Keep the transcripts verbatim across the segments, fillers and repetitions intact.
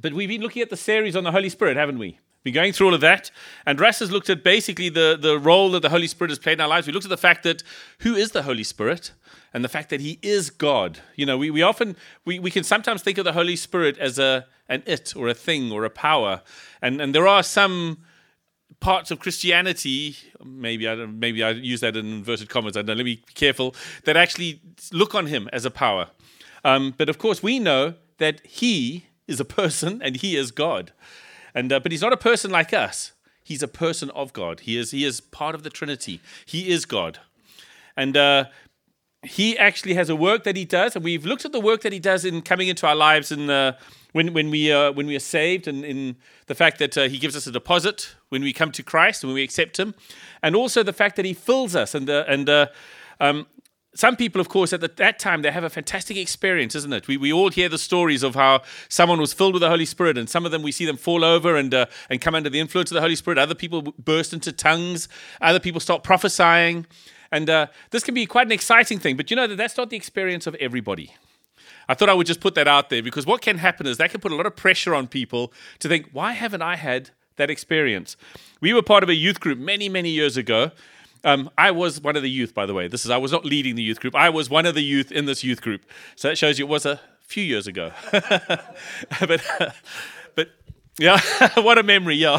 But we've been looking at the series on the Holy Spirit, haven't we? Been going through all of that. And Russ has looked at basically the, the role that the Holy Spirit has played in our lives. We looked at the fact that who is the Holy Spirit? And the fact that he is God. You know, we, we often, we, we can sometimes think of the Holy Spirit as a an it or a thing or a power. And and there are some parts of Christianity, maybe I don't, maybe I use that in inverted commas, I don't know, let me be careful, that actually look on him as a power. Um, but of course we know that he is a person and he is God. And uh, but he's not a person like us. He's a person of God. He is he is part of the Trinity. He is God. And uh he actually has a work that he does, and we've looked at the work that he does in coming into our lives in uh, when when we uh, when we are saved, and in the fact that uh, he gives us a deposit when we come to Christ and when we accept him, and also the fact that he fills us. And uh, and uh, um, some people, of course, at the, that time they have a fantastic experience, isn't it? We we all hear the stories of how someone was filled with the Holy Spirit, and some of them we see them fall over and uh, and come under the influence of the Holy Spirit. Other people burst into tongues. Other people start prophesying. And uh, this can be quite an exciting thing, but you know that that's not the experience of everybody. I thought I would just put that out there, because what can happen is that can put a lot of pressure on people to think, why haven't I had that experience? We were part of a youth group many, many years ago. Um, I was one of the youth, by the way. This is I was not leading the youth group. I was one of the youth in this youth group. So that shows you it was a few years ago. but, uh, but yeah, what a memory, yeah.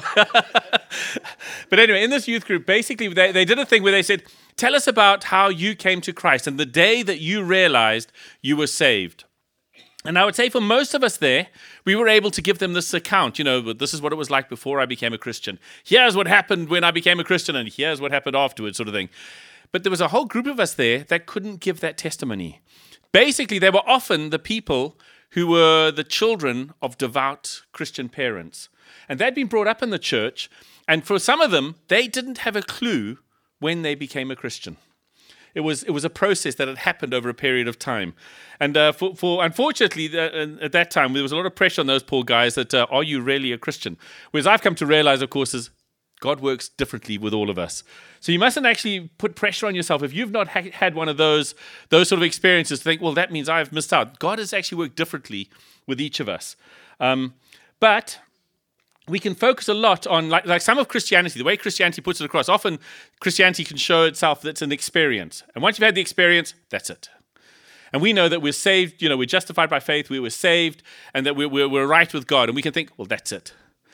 But anyway, in this youth group, basically they, they did a thing where they said, tell us about how you came to Christ and the day that you realized you were saved. And I would say for most of us there, we were able to give them this account. You know, this is what it was like before I became a Christian. Here's what happened when I became a Christian, and here's what happened afterwards, sort of thing. But there was a whole group of us there that couldn't give that testimony. Basically, they were often the people who were the children of devout Christian parents. And they'd been brought up in the church, and for some of them, they didn't have a clue when they became a Christian. It was it was a process that had happened over a period of time. And uh, for, for unfortunately, uh, at that time, there was a lot of pressure on those poor guys that, uh, are you really a Christian? Whereas I've come to realize, of course, is God works differently with all of us. So you mustn't actually put pressure on yourself. If you've not ha- had one of those, those sort of experiences, to think, well, that means I've missed out. God has actually worked differently with each of us. Um, but we can focus a lot on, like, like some of Christianity, the way Christianity puts it across. Often Christianity can show itself that it's an experience. And once you've had the experience, that's it. And we know that we're saved, you know, we're justified by faith, we were saved, and that we're, we're, we're right with God. And we can think, well, that's it.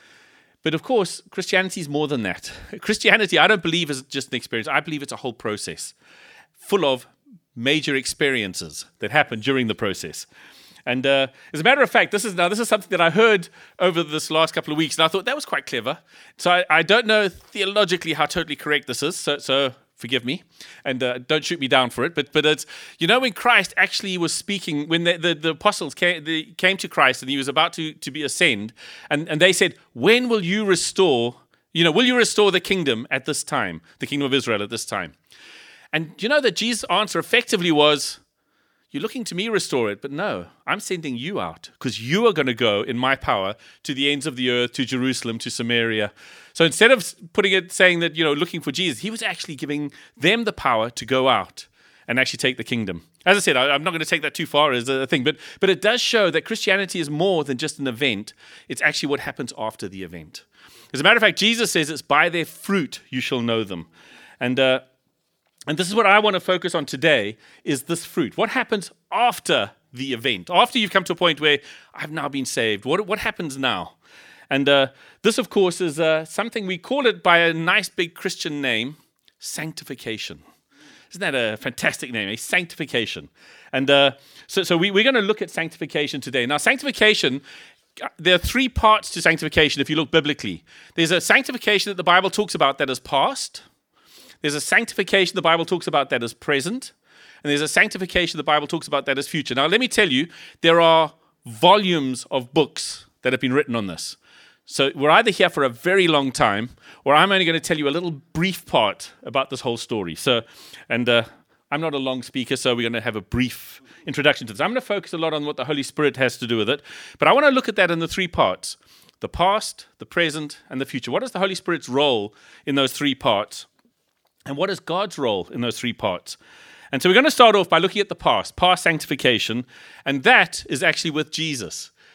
But of course, Christianity is more than that. Christianity, I don't believe is just an experience. I believe it's a whole process full of major experiences that happen during the process. And uh, as a matter of fact, this is now this is something that I heard over this last couple of weeks, and I thought that was quite clever. So I, I don't know theologically how totally correct this is, so, so forgive me, and uh, don't shoot me down for it. But but it's, you know, when Christ actually was speaking, when the, the, the apostles came, the, came to Christ and he was about to, to be ascend, and, and they said, when will you restore, you know, will you restore the kingdom at this time, the kingdom of Israel at this time? And you know that Jesus' answer effectively was, you're looking to me restore it, but no, I'm sending you out because you are going to go in my power to the ends of the earth, to Jerusalem, to Samaria. So instead of putting it, saying that, you know, looking for Jesus, he was actually giving them the power to go out and actually take the kingdom. As I said, I, I'm not going to take that too far as a thing, but but it does show that Christianity is more than just an event. It's actually what happens after the event. As a matter of fact, Jesus says it's by their fruit you shall know them. And uh, And this is what I want to focus on today, is this fruit. What happens after the event? After you've come to a point where I've now been saved, what, what happens now? And uh, this, of course, is uh, something we call it by a nice big Christian name, sanctification. Isn't that a fantastic name, a sanctification? And uh, so, so we, we're going to look at sanctification today. Now, sanctification, there are three parts to sanctification if you look biblically. There's a sanctification that the Bible talks about that is past. There's a sanctification the Bible talks about that is present. And there's a sanctification the Bible talks about that is future. Now, let me tell you, there are volumes of books that have been written on this. So we're either here for a very long time, or I'm only going to tell you a little brief part about this whole story. So, and uh, I'm not a long speaker, so we're going to have a brief introduction to this. I'm going to focus a lot on what the Holy Spirit has to do with it. But I want to look at that in the three parts: the past, the present, and the future. What is the Holy Spirit's role in those three parts? And what is God's role in those three parts? And so we're going to start off by looking at the past, past sanctification, and that is actually with Jesus.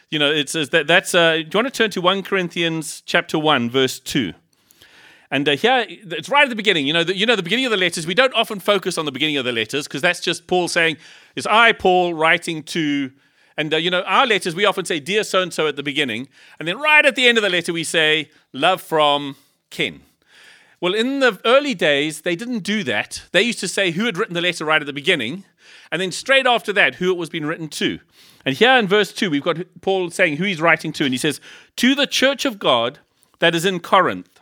You know, it says that that's, uh, do you want to turn to First Corinthians chapter one, verse two? And uh, here, it's right at the beginning. You know, the, you know, the beginning of the letters, we don't often focus on the beginning of the letters because that's just Paul saying, it's I, Paul, writing to, and, uh, you know, our letters, we often say, dear so-and-so at the beginning. And then right at the end of the letter, we say, love from Ken. Well, in the early days, they didn't do that. They used to say who had written the letter right at the beginning, and then straight after that, who it was being written to. And here in verse two, we've got Paul saying who he's writing to, and he says, to the church of God that is in Corinth,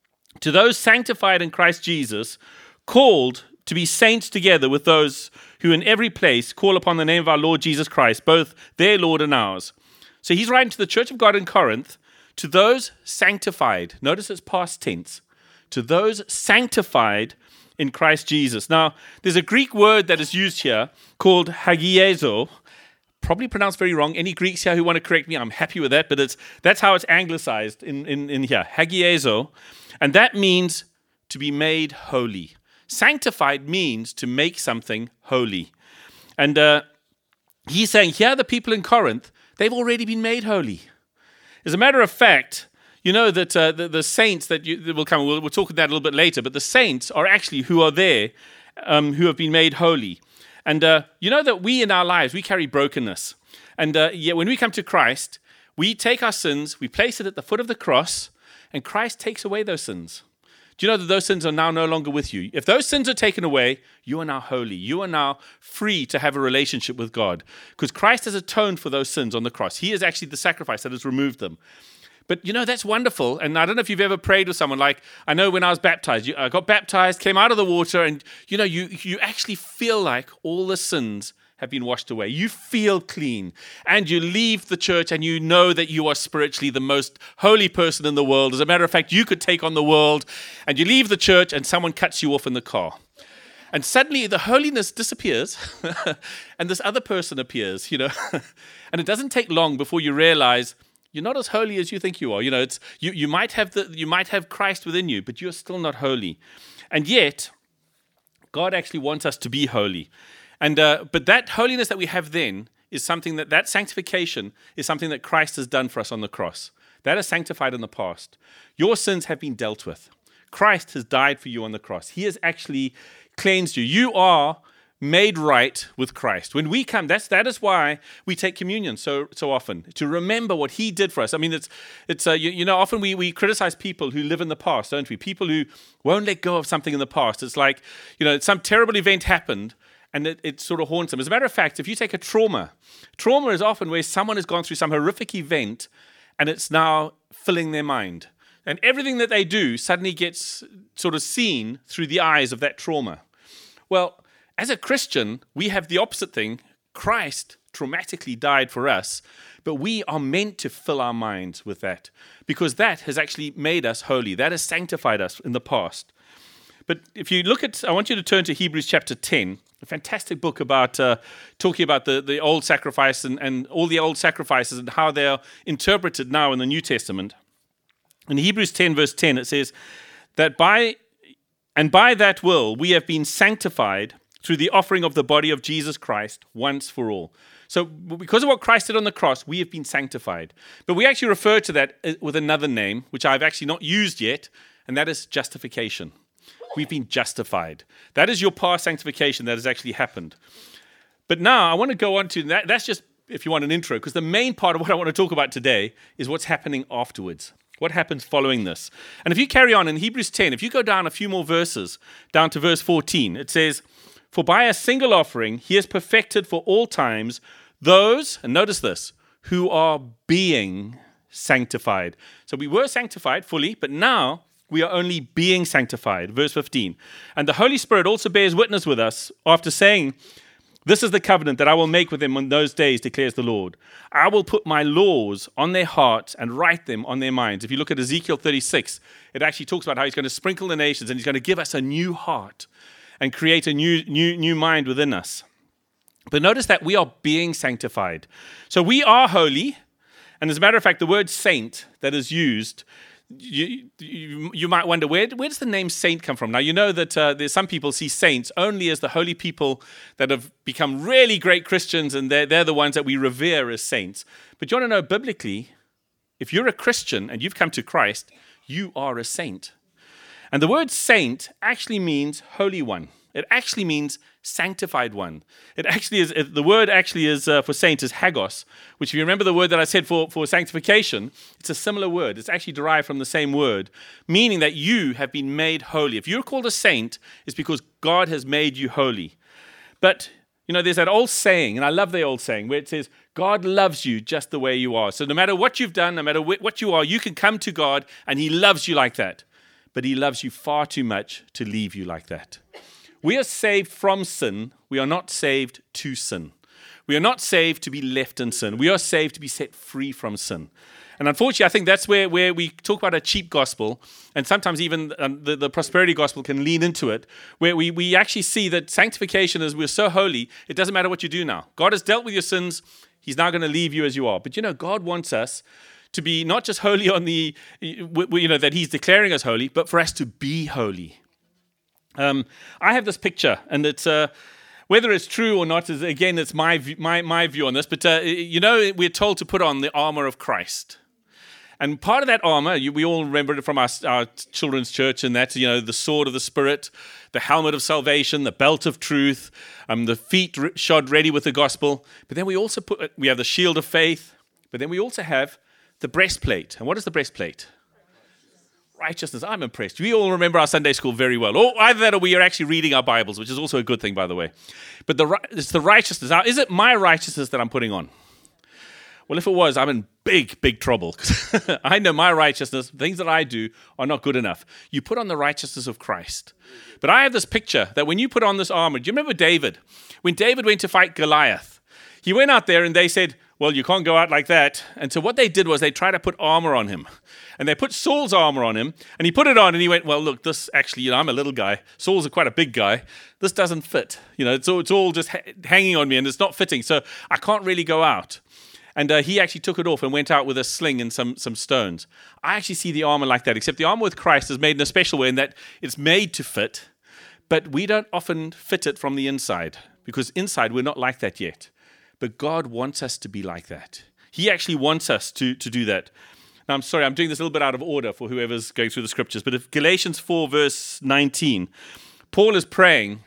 to those sanctified in Christ Jesus, called to be saints together with those who in every place call upon the name of our Lord Jesus Christ, both their Lord and ours. So he's writing to the church of God in Corinth, to those sanctified. Notice it's past tense. To those sanctified in Christ Jesus. Now, there's a Greek word that is used here called hagiezo, probably pronounced very wrong. Any Greeks here who want to correct me, I'm happy with that, but it's that's how it's anglicized in, in, in here, hagiezo. And that means to be made holy. Sanctified means to make something holy. And uh, he's saying, here the people in Corinth, they've already been made holy. As a matter of fact, you know that uh, the, the saints that, you, that will come, we'll, we'll talk about that a little bit later, but the saints are actually who are there, um, who have been made holy. And uh, you know that we in our lives, we carry brokenness. And uh, yeah, when we come to Christ, we take our sins, we place it at the foot of the cross, and Christ takes away those sins. Do you know that those sins are now no longer with you? If those sins are taken away, you are now holy. You are now free to have a relationship with God because Christ has atoned for those sins on the cross. He is actually the sacrifice that has removed them. But, you know, that's wonderful. And I don't know if you've ever prayed with someone. Like, I know when I was baptized, I got baptized, came out of the water, and, you know, you, you actually feel like all the sins have been washed away. You feel clean. And you leave the church and you know that you are spiritually the most holy person in the world. As a matter of fact, you could take on the world. And you leave the church and someone cuts you off in the car. And suddenly the holiness disappears and this other person appears, you know. And it doesn't take long before you realize you're not as holy as you think you are. You know, it's you, you might have the you might have Christ within you, but you're still not holy. And yet, God actually wants us to be holy. And uh, but that holiness that we have then is something that that sanctification is something that Christ has done for us on the cross. That is sanctified in the past. Your sins have been dealt with. Christ has died for you on the cross. He has actually cleansed you. You are made right with Christ. When we come, that's that is why we take communion so so often, to remember what he did for us. I mean, it's it's uh, you, you know, often we we criticize people who live in the past, don't we? People who won't let go of something in the past. It's like, you know, some terrible event happened and it, it sort of haunts them. As a matter of fact, if you take a trauma, trauma is often where someone has gone through some horrific event and it's now filling their mind. And everything that they do suddenly gets sort of seen through the eyes of that trauma. Well, as a Christian, we have the opposite thing. Christ traumatically died for us, but we are meant to fill our minds with that because that has actually made us holy. That has sanctified us in the past. But if you look at, I want you to turn to Hebrews chapter ten, a fantastic book about uh, talking about the, the old sacrifice and, and all the old sacrifices and how they are interpreted now in the New Testament. In Hebrews ten, verse ten, it says that by, and by that will we have been sanctified through the offering of the body of Jesus Christ once for all. So because of what Christ did on the cross, we have been sanctified. But we actually refer to that with another name, which I've actually not used yet, and that is justification. We've been justified. That is your past sanctification that has actually happened. But now I want to go on to that. That's just, if you want an intro, because the main part of what I want to talk about today is what's happening afterwards. What happens following this? And if you carry on in Hebrews ten, if you go down a few more verses, down to verse fourteen, it says, for by a single offering he has perfected for all times those, and notice this, who are being sanctified. So we were sanctified fully, but now we are only being sanctified. Verse fifteen. And the Holy Spirit also bears witness with us after saying, this is the covenant that I will make with them in those days, declares the Lord. I will put my laws on their hearts and write them on their minds. If you look at Ezekiel thirty-six, it actually talks about how he's going to sprinkle the nations and he's going to give us a new heart and create a new, new, new mind within us. But notice that we are being sanctified. So we are holy. And as a matter of fact, the word saint that is used, you, you, you might wonder, where, where does the name saint come from? Now, you know that uh, there's some people see saints only as the holy people that have become really great Christians, and they're, they're the ones that we revere as saints. But you want to know, biblically, if you're a Christian and you've come to Christ, you are a saint. And the word saint actually means holy one. It actually means sanctified one. It actually is, the word actually is uh, for saint is hagios, which if you remember the word that I said for, for sanctification, it's a similar word. It's actually derived from the same word, meaning that you have been made holy. If you're called a saint, it's because God has made you holy. But, you know, there's that old saying, and I love the old saying, where it says, God loves you just the way you are. So no matter what you've done, no matter wh- what you are, you can come to God, and he loves you like that. But he loves you far too much to leave you like that. We are saved from sin. We are not saved to sin. We are not saved to be left in sin. We are saved to be set free from sin. And unfortunately, I think that's where, where we talk about a cheap gospel, and sometimes even um, the, the prosperity gospel can lean into it, where we, we actually see that sanctification is we're so holy, it doesn't matter what you do now. God has dealt with your sins. He's now going to leave you as you are. But you know, God wants us to be not just holy on the, you know, that he's declaring us holy, but for us to be holy. Um, I have this picture, and it's uh, whether it's true or not is again it's my my my view on this. But uh, you know, we're told to put on the armor of Christ, and part of that armor, you, we all remember it from our, our children's church, and that's, you know, the sword of the Spirit, the helmet of salvation, the belt of truth, um, the feet shod ready with the gospel. But then we also put we have the shield of faith, but then we also have the breastplate. And what is the breastplate? Righteousness. I'm impressed. We all remember our Sunday school very well. Or either that or we are actually reading our Bibles, which is also a good thing, by the way. But the it's the righteousness. Now, is it my righteousness that I'm putting on? Well, if it was, I'm in big, big trouble. I know my righteousness, things that I do, are not good enough. You put on the righteousness of Christ. But I have this picture that when you put on this armor, do you remember David? When David went to fight Goliath, he went out there and they said, well, you can't go out like that. And so what they did was they tried to put armor on him. And they put Saul's armor on him. And he put it on and he went, well, look, this actually, you know, I'm a little guy. Saul's a quite a big guy. This doesn't fit. You know, it's all, it's all just ha- hanging on me and it's not fitting. So I can't really go out. And uh, he actually took it off and went out with a sling and some, some stones. I actually see the armor like that, except the armor with Christ is made in a special way in that it's made to fit. But we don't often fit it from the inside because inside we're not like that yet. But God wants us to be like that. He actually wants us to, to do that. Now, I'm sorry, I'm doing this a little bit out of order for whoever's going through the scriptures, but if Galatians four, verse nineteen, Paul is praying.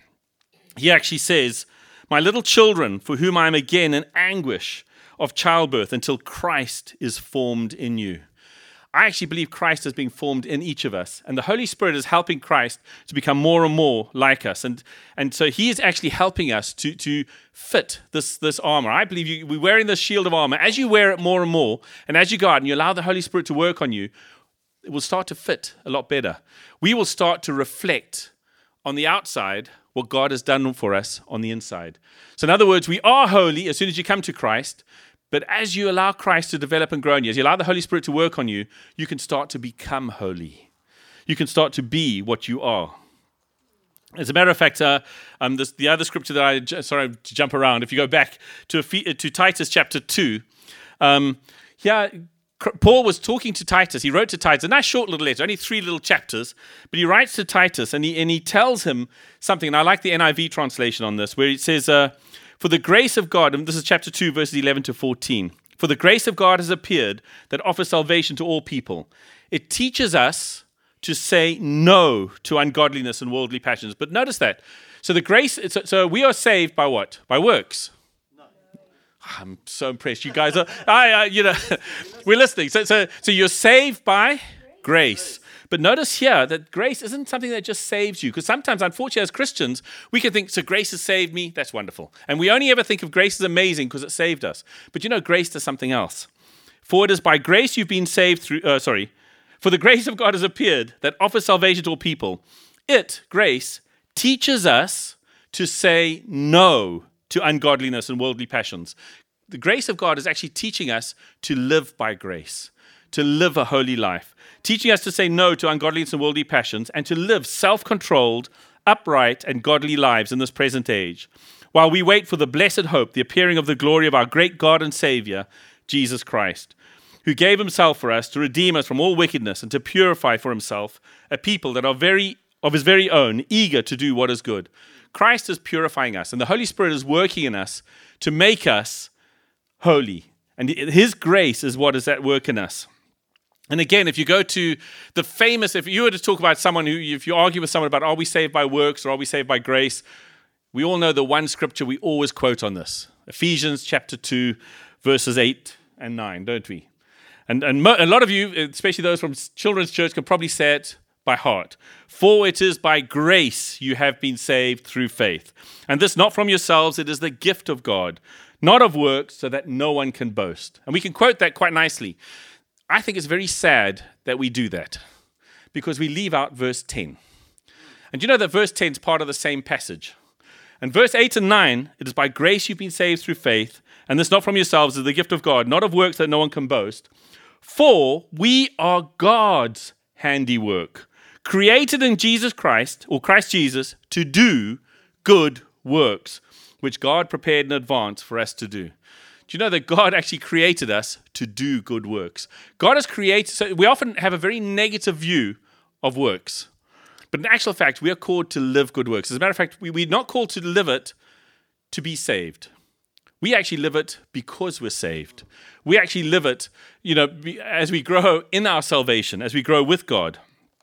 He actually says, my little children, for whom I am again in anguish of childbirth until Christ is formed in you. I actually believe Christ is being formed in each of us, and the Holy Spirit is helping Christ to become more and more like us. And and so he is actually helping us to, to fit this, this armor. I believe you, we're wearing this shield of armor. As you wear it more and more, and as you go out and you allow the Holy Spirit to work on you, it will start to fit a lot better. We will start to reflect on the outside what God has done for us on the inside. So in other words, we are holy as soon as you come to Christ. But as you allow Christ to develop and grow in you, as you allow the Holy Spirit to work on you, you can start to become holy. You can start to be what you are. As a matter of fact, uh, um, this, the other scripture that I, sorry to jump around, if you go back to, to Titus chapter two, um, here Paul was talking to Titus. He wrote to Titus, a nice short little letter, only three little chapters, but he writes to Titus and he, and he tells him something, and I like the N I V translation on this, where it says, uh, for the grace of God, and this is chapter two, verses eleven to fourteen. For the grace of God has appeared that offers salvation to all people. It teaches us to say no to ungodliness and worldly passions. But notice that. So the grace, so, so we are saved by what? By works. No. I'm so impressed. You guys are, I, I, you know, we're listening. So, so, so you're saved by grace. But notice here that grace isn't something that just saves you. Because sometimes, unfortunately, as Christians, we can think, so grace has saved me, that's wonderful. And we only ever think of grace as amazing because it saved us. But you know, grace does something else. For it is by grace you've been saved through, uh, sorry, for the grace of God has appeared that offers salvation to all people. It, grace, teaches us to say no to ungodliness and worldly passions. The grace of God is actually teaching us to live by grace, to live a holy life, teaching us to say no to ungodliness and worldly passions and to live self-controlled, upright, and godly lives in this present age, while we wait for the blessed hope, the appearing of the glory of our great God and Savior, Jesus Christ. who gave himself for us to redeem us from all wickedness and to purify for himself a people that are very of his very own, eager to do what is good. Christ is purifying us, and the Holy Spirit is working in us to make us holy. And his grace is what is at work in us. And again, if you go to the famous, if you were to talk about someone who, if you argue with someone about are we saved by works or are we saved by grace, we all know the one scripture we always quote on this. Ephesians chapter two, verses eight and nine, don't we? And, and mo- a lot of you, especially those from children's church, can probably say it by heart. For it is by grace you have been saved through faith. And this not from yourselves, it is the gift of God, not of works, so that no one can boast. And we can quote that quite nicely. I think it's very sad that we do that because we leave out verse ten. And you know that verse ten is part of the same passage. And verse eight and nine, it is by grace you've been saved through faith, and this not from yourselves, it is the gift of God, not of works that no one can boast. For we are God's handiwork, created in Jesus Christ, or Christ Jesus, to do good works, which God prepared in advance for us to do. Do you know that God actually created us to do good works? God has created, so we often have a very negative view of works. But in actual fact, we are called to live good works. As a matter of fact, we, we're not called to live it to be saved. We actually live it because we're saved. We actually live it, you know, as we grow in our salvation, as we grow with God.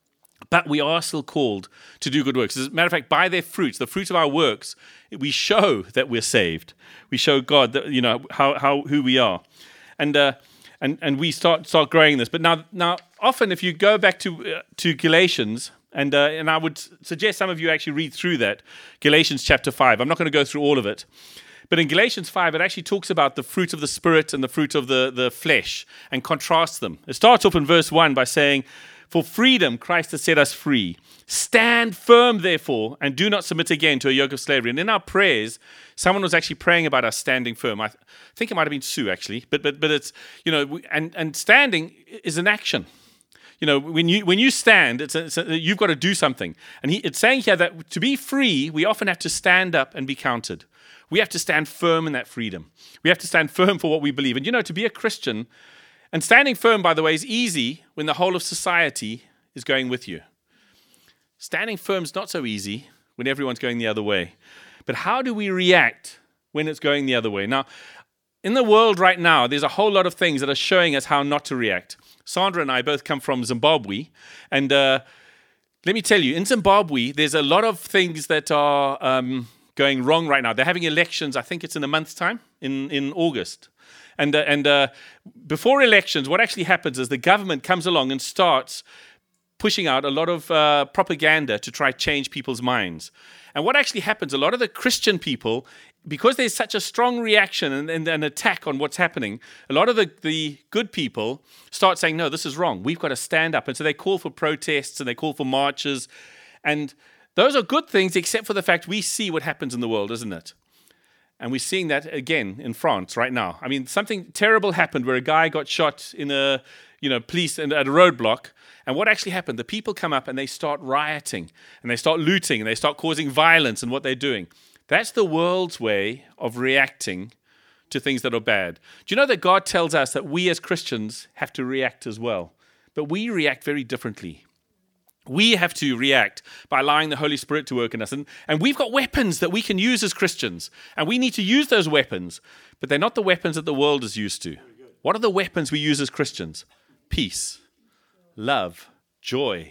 But we are still called to do good works. As a matter of fact, by their fruits, the fruit of our works, we show that we're saved. We show God that, you know, how, how who we are, and uh, and and we start start growing this. But now now often, if you go back to uh, to Galatians, and uh, and I would suggest some of you actually read through that Galatians chapter five. I'm not going to go through all of it, but in Galatians five, it actually talks about the fruit of the Spirit and the fruit of the the flesh and contrasts them. It starts off in verse one by saying, for freedom, Christ has set us free. Stand firm, therefore, and do not submit again to a yoke of slavery. And in our prayers, someone was actually praying about us standing firm. I th- think it might have been Sue, actually. But but but it's, you know, we, and, and standing is an action. You know, when you when you stand, it's, a, it's a, you've got to do something. And he, it's saying here that to be free, we often have to stand up and be counted. We have to stand firm in that freedom. We have to stand firm for what we believe. And, you know, to be a Christian, and standing firm, by the way, is easy when the whole of society is going with you. Standing firm is not so easy when everyone's going the other way. But how do we react when it's going the other way? Now, in the world right now, there's a whole lot of things that are showing us how not to react. Sandra and I both come from Zimbabwe. And uh, let me tell you, in Zimbabwe, there's a lot of things that are um, going wrong right now. They're having elections, I think it's in a month's time, in, in August. And uh, and uh, before elections, what actually happens is the government comes along and starts pushing out a lot of uh, propaganda to try to change people's minds. And what actually happens, a lot of the Christian people, because there's such a strong reaction and, and an attack on what's happening, a lot of the, the good people start saying, no, this is wrong. We've got to stand up. And so they call for protests and they call for marches. And those are good things, except for the fact we see what happens in the world, isn't it? And we're seeing that again in France right now. I mean, something terrible happened where a guy got shot in a, you know, police at a roadblock. And what actually happened? The people come up and they start rioting and they start looting and they start causing violence in what they're doing. That's the world's way of reacting to things that are bad. Do you know that God tells us that we as Christians have to react as well? But we react very differently. We have to react by allowing the Holy Spirit to work in us. And, and we've got weapons that we can use as Christians. And we need to use those weapons. But they're not the weapons that the world is used to. What are the weapons we use as Christians? Peace, love, joy,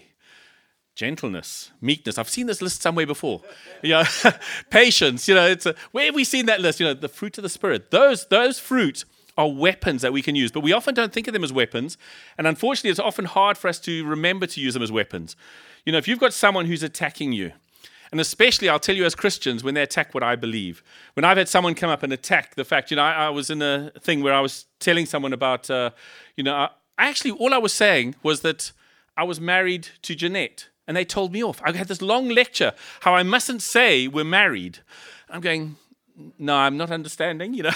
gentleness, meekness. I've seen this list somewhere before. You know, patience. You know, it's a, where have we seen that list? You know, the fruit of the Spirit. Those, those fruit are weapons that we can use, but we often don't think of them as weapons. And unfortunately, it's often hard for us to remember to use them as weapons. You know, if you've got someone who's attacking you, and especially, I'll tell you as Christians, when they attack what I believe. When I've had someone come up and attack the fact, you know, I, I was in a thing where I was telling someone about, uh, you know, I, actually, all I was saying was that I was married to Jeanette, and they told me off. I had this long lecture, how I mustn't say we're married. I'm going, no, I'm not understanding, you know.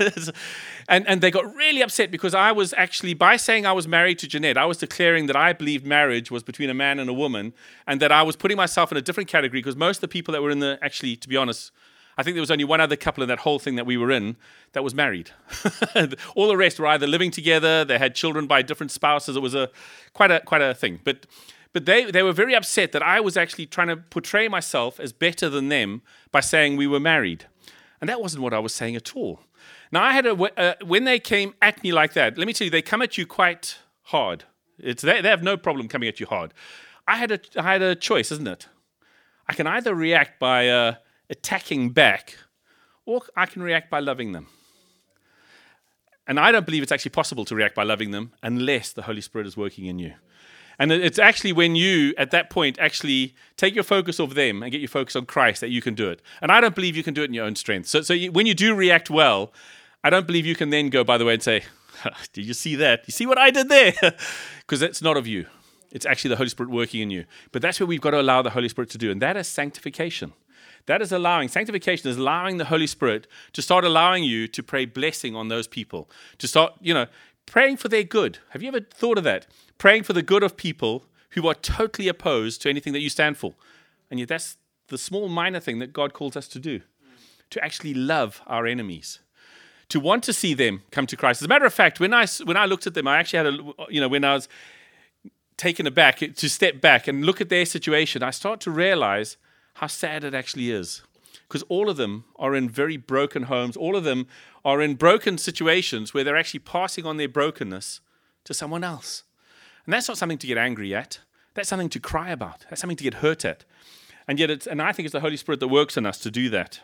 and and they got really upset because I was actually, by saying I was married to Jeanette, I was declaring that I believed marriage was between a man and a woman, and that I was putting myself in a different category because most of the people that were in the, actually, to be honest, I think there was only one other couple in that whole thing that we were in that was married. All the rest were either living together, they had children by different spouses. It was a quite a quite a thing. But but they, they were very upset that I was actually trying to portray myself as better than them by saying we were married. And that wasn't what I was saying at all. Now, I had a, uh, when they came at me like that, let me tell you, they come at you quite hard. It's they, they have no problem coming at you hard. I had a, I had a choice, isn't it? I can either react by uh, attacking back, or I can react by loving them. And I don't believe it's actually possible to react by loving them unless the Holy Spirit is working in you. And it's actually when you, at that point, actually take your focus off them and get your focus on Christ that you can do it. And I don't believe you can do it in your own strength. So, so you, when you do react well, I don't believe you can then go, by the way, and say, did you see that? You see what I did there? Because that's not of you. It's actually the Holy Spirit working in you. But that's what we've got to allow the Holy Spirit to do. And that is sanctification. That is allowing, sanctification is allowing the Holy Spirit to start allowing you to pray blessing on those people. To start, you know, praying for their good. Have you ever thought of that? Praying for the good of people who are totally opposed to anything that you stand for. And yet that's the small minor thing that God calls us to do. To actually love our enemies. To want to see them come to Christ. As a matter of fact, when I, when I looked at them, I actually had a, you know, when I was taken aback, to step back and look at their situation, I start to realize how sad it actually is. Because all of them are in very broken homes. All of them are in broken situations where they're actually passing on their brokenness to someone else. And that's not something to get angry at. That's something to cry about. That's something to get hurt at. And yet, it's, and I think it's the Holy Spirit that works in us to do that.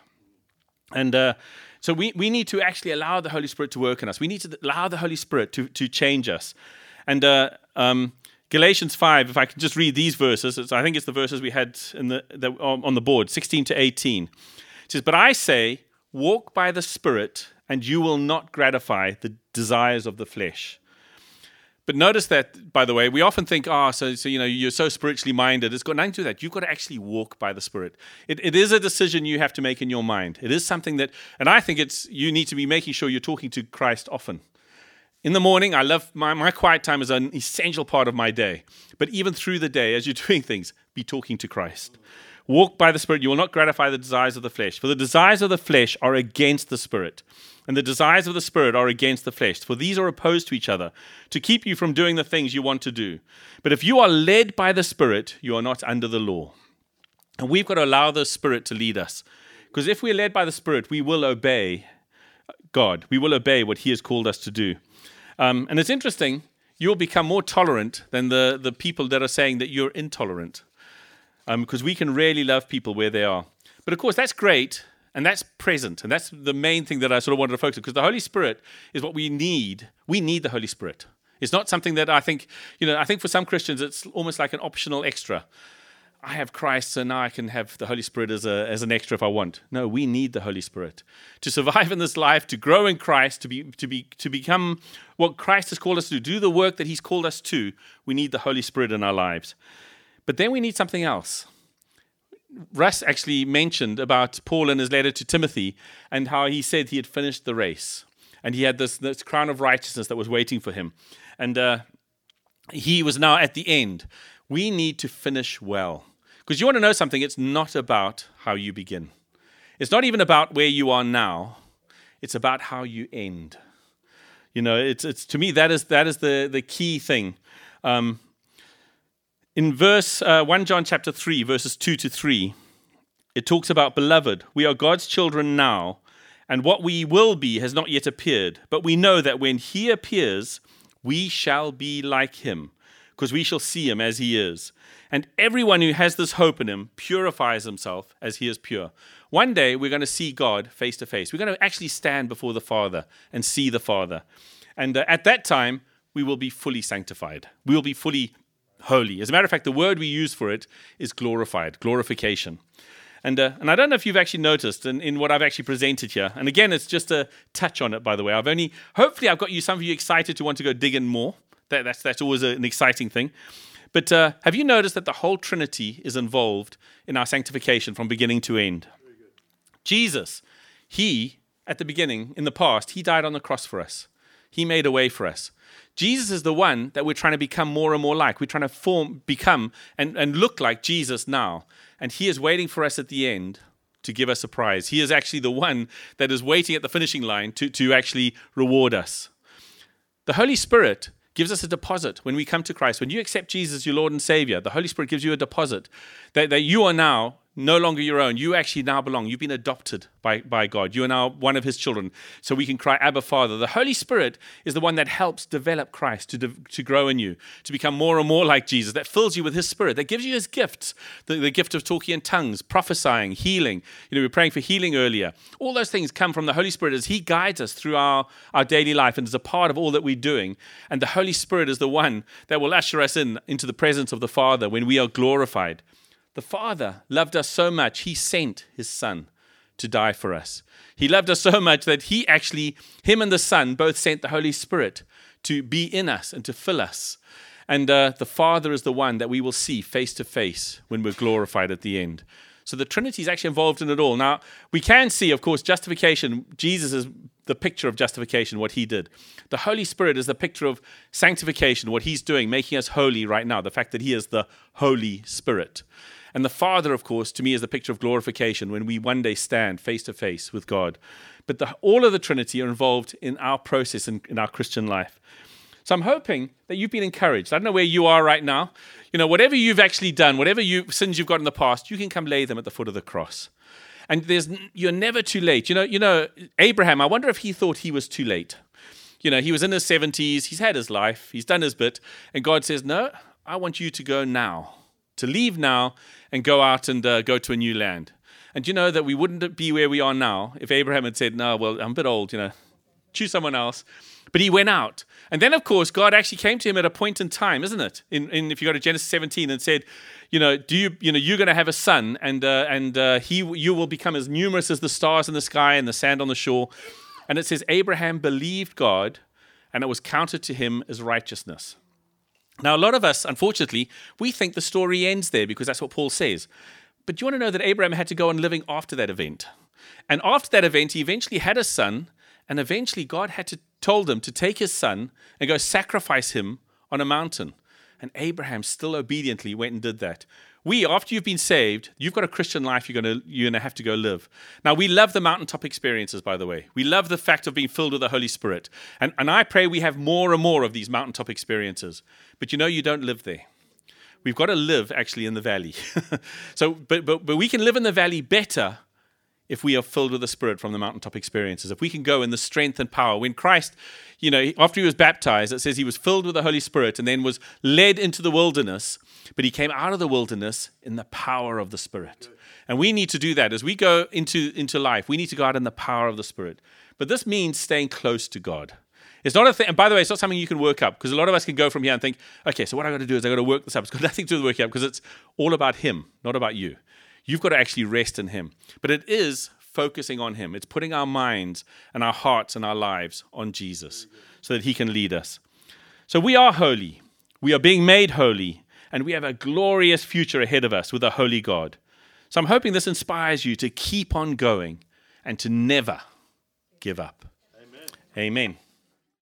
And uh, so we, we need to actually allow the Holy Spirit to work in us. We need to allow the Holy Spirit to, to change us. And uh, um, Galatians five, if I can just read these verses, it's, I think it's the verses we had in the, the, on the board, sixteen to eighteen. It says, "But I say, walk by the Spirit, and you will not gratify the desires of the flesh." But notice that, by the way, we often think, oh, so, so you know, you're so spiritually minded. It's got nothing to do with that. You've got to actually walk by the Spirit. It, it is a decision you have to make in your mind. It is something that, and I think it's you need to be making sure you're talking to Christ often. In the morning, I love my, my quiet time is an essential part of my day. But even through the day, as you're doing things, be talking to Christ. Walk by the Spirit. You will not gratify the desires of the flesh. For the desires of the flesh are against the Spirit, and the desires of the Spirit are against the flesh. For these are opposed to each other, to keep you from doing the things you want to do. But if you are led by the Spirit, you are not under the law. And we've got to allow the Spirit to lead us. Because if we're led by the Spirit, we will obey God. We will obey what He has called us to do. Um, and it's interesting, you'll become more tolerant than the, the people that are saying that you're intolerant. Um, because we can really love people where they are. But of course, that's great, and that's present, and that's the main thing that I sort of wanted to focus on, because the Holy Spirit is what we need. We need the Holy Spirit. It's not something that I think, you know, I think for some Christians, it's almost like an optional extra. I have Christ, so now I can have the Holy Spirit as a as an extra if I want. No, we need the Holy Spirit to survive in this life, to grow in Christ, to be to be to become what Christ has called us to do, do the work that He's called us to. We need the Holy Spirit in our lives. But then we need something else. Russ actually mentioned about Paul in his letter to Timothy and how he said he had finished the race. And he had this, this crown of righteousness that was waiting for him. And uh, he was now at the end. We need to finish well. Because you want to know something, it's not about how you begin. It's not even about where you are now. It's about how you end. You know, it's it's to me, that is that is the, the key thing. Um In verse uh, First John chapter three, verses two to three, it talks about, "Beloved, we are God's children now, and what we will be has not yet appeared. But we know that when He appears, we shall be like Him, because we shall see Him as He is. And everyone who has this hope in Him purifies himself as He is pure." One day, we're going to see God face to face. We're going to actually stand before the Father and see the Father. And uh, at that time, we will be fully sanctified. We will be fully holy. As a matter of fact, the word we use for it is glorified, glorification. And uh, and I don't know if you've actually noticed in, in what I've actually presented here. And again, it's just a touch on it, by the way. I've only, hopefully I've got you, some of you excited to want to go dig in more. That, that's, that's always a, an exciting thing. But uh, have you noticed that the whole Trinity is involved in our sanctification from beginning to end? Jesus, He, at the beginning, in the past, He died on the cross for us. He made a way for us. Jesus is the one that we're trying to become more and more like. We're trying to form, become, and, and look like Jesus now. And He is waiting for us at the end to give us a prize. He is actually the one that is waiting at the finishing line to, to actually reward us. The Holy Spirit gives us a deposit when we come to Christ. When you accept Jesus as your Lord and Savior, the Holy Spirit gives you a deposit that, that you are now no longer your own. You actually now belong. You've been adopted by, by God. You are now one of his children. So we can cry, Abba, Father. The Holy Spirit is the one that helps develop Christ, to, de- to grow in you, to become more and more like Jesus, that fills you with his Spirit, that gives you his gifts, the, the gift of talking in tongues, prophesying, healing. You know, we were praying for healing earlier. All those things come from the Holy Spirit as he guides us through our, our daily life and is a part of all that we're doing. And the Holy Spirit is the one that will usher us in into the presence of the Father when we are glorified. The Father loved us so much, he sent his Son to die for us. He loved us so much that he actually, him and the Son, both sent the Holy Spirit to be in us and to fill us. And uh, the Father is the one that we will see face to face when we're glorified at the end. So the Trinity is actually involved in it all. Now, we can see, of course, justification. Jesus is the picture of justification, what he did. The Holy Spirit is the picture of sanctification, what he's doing, making us holy right now, the fact that he is the Holy Spirit. And the Father, of course, to me is the picture of glorification when we one day stand face to face with God. But the, all of the Trinity are involved in our process in, in our Christian life. So I'm hoping that you've been encouraged. I don't know where you are right now. You know, whatever you've actually done, whatever you, sins you've got in the past, you can come lay them at the foot of the cross. And there's you're never too late. You know, you know, Abraham, I wonder if he thought he was too late. You know, he was in his seventies, he's had his life, he's done his bit, and God says, no, I want you to go now, to leave now and go out and uh, go to a new land. And you know that we wouldn't be where we are now if Abraham had said, no, well, I'm a bit old, you know, choose someone else. But he went out. And then, of course, God actually came to him at a point in time, isn't it? In, in if you go to Genesis seventeen and said, you know, do you, you know, you're going to have a son, and uh, and uh, he, you will become as numerous as the stars in the sky and the sand on the shore. And it says Abraham believed God, and it was counted to him as righteousness. Now, a lot of us, unfortunately, we think the story ends there because that's what Paul says. But do you want to know that Abraham had to go on living after that event? And after that event, he eventually had a son, and eventually God had to told him to take his son and go sacrifice him on a mountain. And Abraham still obediently went and did that. We, after you've been saved, you've got a Christian life you're going to you're going to have to go live. Now, we love the mountaintop experiences, by the way. We love the fact of being filled with the Holy Spirit. And, and I pray we have more and more of these mountaintop experiences. But you know, you don't live there. We've got to live, actually, in the valley. so, but, but, but we can live in the valley better if we are filled with the Spirit from the mountaintop experiences. If we can go in the strength and power. When Christ, you know, after he was baptized, it says he was filled with the Holy Spirit and then was led into the wilderness, but he came out of the wilderness in the power of the Spirit. And we need to do that. As we go into, into life, we need to go out in the power of the Spirit. But this means staying close to God. It's not a thing, and by the way, it's not something you can work up, because a lot of us can go from here and think, okay, so what I got to do is I got to work this up. It's got nothing to do with working up, because it's all about him, not about you. You've got to actually rest in him. But it is focusing on him. It's putting our minds and our hearts and our lives on Jesus so that he can lead us. So we are holy. We are being made holy. And we have a glorious future ahead of us with a holy God. So I'm hoping this inspires you to keep on going and to never give up. Amen. Amen.